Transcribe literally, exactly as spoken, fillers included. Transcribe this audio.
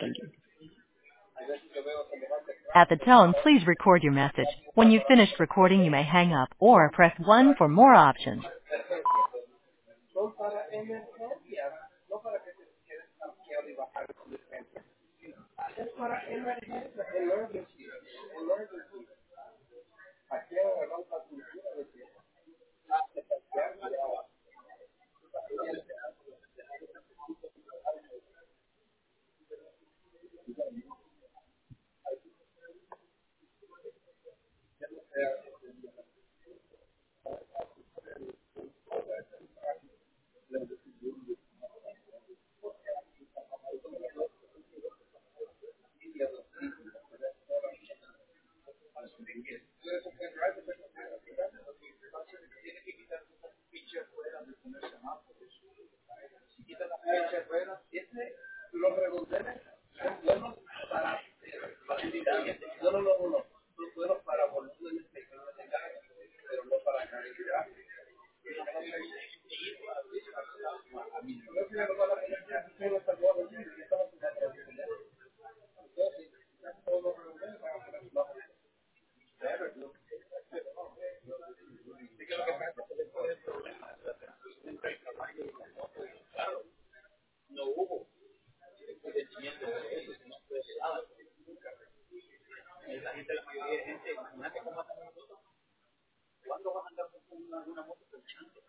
Thank you. At the tone, please record your message. When you've finished recording, you may hang up or press one for more options. Son para emergencias, no para que te quedes parqueado y bajar con licencia. Es para emergencias, emergency, emergency. Aquí en la gran cultura de que hace parquear y ahora. Los redondeles son buenos para facilidad. No, no, no, no. Son buenos para volúmenes de calidad, pero no para calidad. A mí no me lo van a poner ya, si no está todo bien, y estamos en la tradición. Entonces, todos los redondeles van a poner su bajo. No hubo evidentemente de eso, no fue helada. La gente, la mayoría de gente, imagínate cómo hacen nosotros. ¿Cuándo vas a andar con una, una moto pinchando?